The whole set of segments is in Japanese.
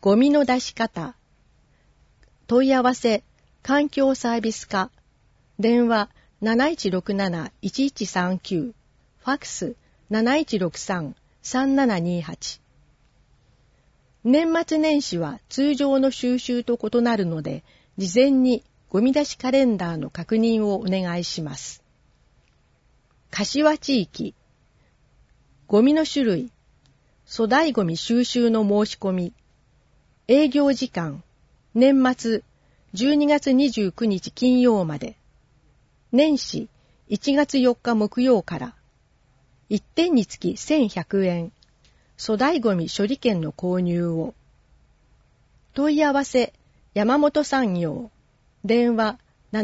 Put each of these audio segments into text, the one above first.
ゴミの出し方。問い合わせ、環境サービス課。電話 7167-1139。ファックス 7163-3728。年末年始は通常の収集と異なるので、事前にゴミ出しカレンダーの確認をお願いします。柏地域。ゴミの種類。粗大ゴミ収集の申し込み。営業時間。年末12月29日金曜まで。年始1月4日木曜から。1点につき1100円。粗大ゴミ処理券の購入を。問い合わせ、山本産業。電話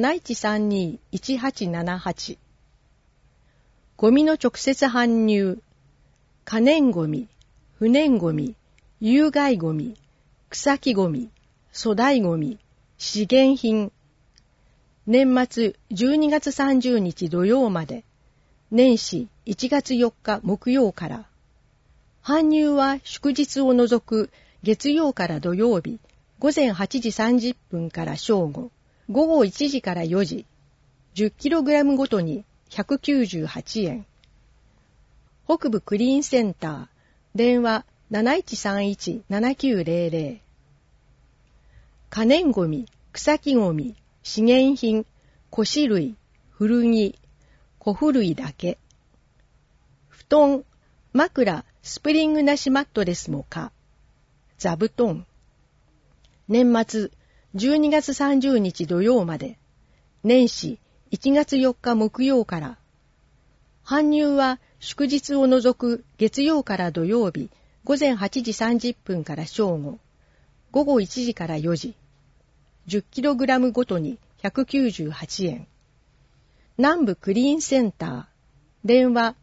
7132-1878。ゴミの直接搬入。可燃ゴミ、不燃ゴミ、有害ゴミ、草木ゴミ、粗大ゴミ、資源品。年末12月30日土曜まで。年始1月4日木曜から。搬入は祝日を除く月曜から土曜日、午前8時30分から正午、午後1時から4時、10kg ごとに198円。北部クリーンセンター、電話 7131-7900。可燃ゴミ、草木ゴミ、資源品、古紙類、古着、小古類だけ。布団、枕、スプリングなしマットレスも可。座布団。年末12月30日土曜まで。年始1月4日木曜から。搬入は祝日を除く月曜から土曜日、午前8時30分から正午、午後1時から4時。10kg ごとに198円。南部クリーンセンター。電話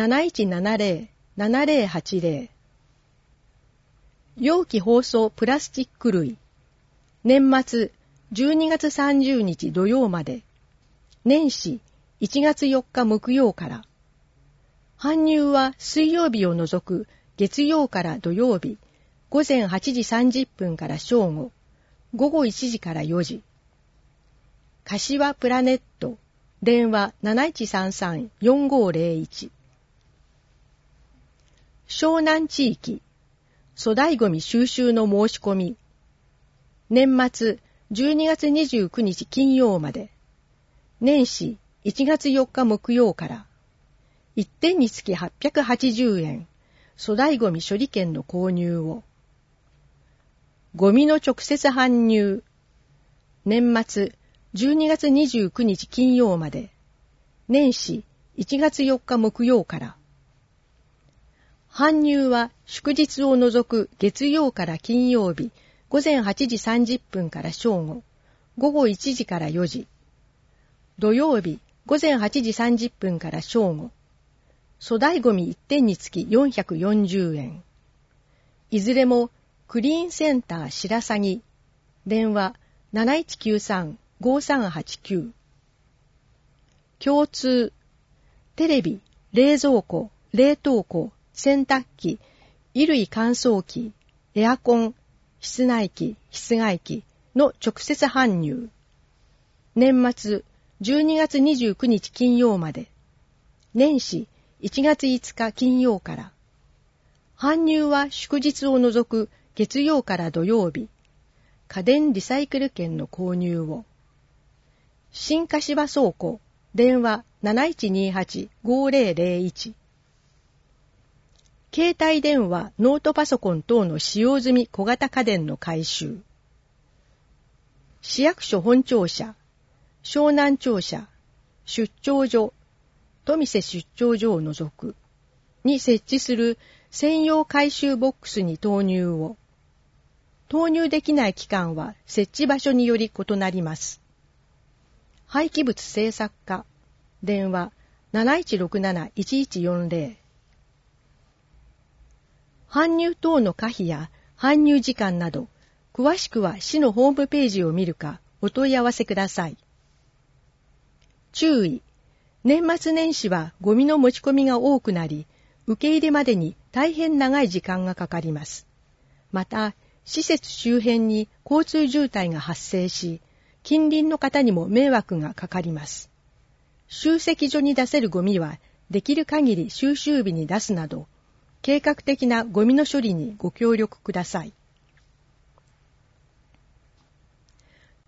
7170-7080。容器包装プラスチック類。年末12月30日土曜まで。年始1月4日木曜から。搬入は水曜日を除く月曜から土曜日、午前8時30分から正午、午後1時から4時。柏プラネット。電話 7133-4501。湘南地域。粗大ゴミ収集の申し込み。年末12月29日金曜まで。年始1月4日木曜から。1点につき880円。粗大ゴミ処理券の購入を。ゴミの直接搬入。年末12月29日金曜まで。年始1月4日木曜から。搬入は祝日を除く月曜から金曜日、午前8時30分から正午、午後1時から4時。土曜日、午前8時30分から正午。粗大ゴミ1点につき440円。いずれもクリーンセンター白鷺。電話 7193-5389。共通。テレビ、冷蔵庫、冷凍庫、洗濯機、衣類乾燥機、エアコン、室内機、室外機の直接搬入。年末12月29日金曜まで。年始1月5日金曜から。搬入は祝日を除く月曜から土曜日。家電リサイクル券の購入を。新柏倉庫。電話 7128-5001。携帯電話、ノートパソコン等の使用済み小型家電の回収。市役所本庁舎、湘南庁舎、出張所、富瀬出張所を除くに設置する専用回収ボックスに投入を。投入できない期間は設置場所により異なります。廃棄物製作課、電話 7167-1140。搬入等の可否や搬入時間など、詳しくは市のホームページを見るかお問い合わせください。注意。年末年始はゴミの持ち込みが多くなり、受け入れまでに大変長い時間がかかります。また、 施設周辺に交通渋滞が発生し、近隣の方にも迷惑がかかります。集積所に出せるゴミはできる限り収集日に出すなど、計画的なゴミの処理にご協力ください。